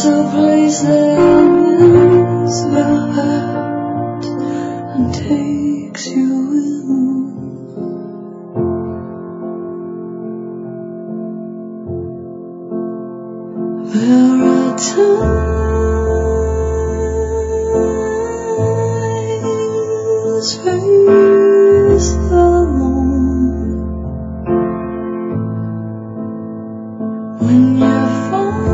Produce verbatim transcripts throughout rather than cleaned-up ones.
There's a place that wins your heart and takes you in. There are times faced alone when you find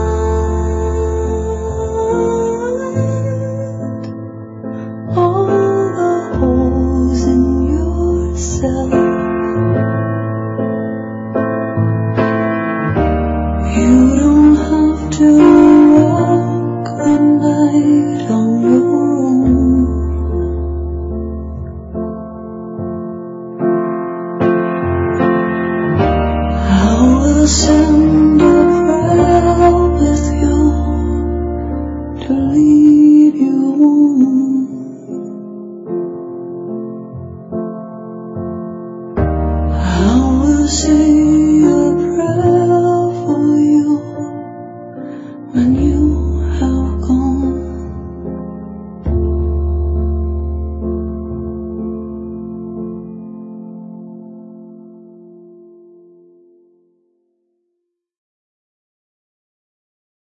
all the holes in yourself. You don't have to walk the night on your own. I will send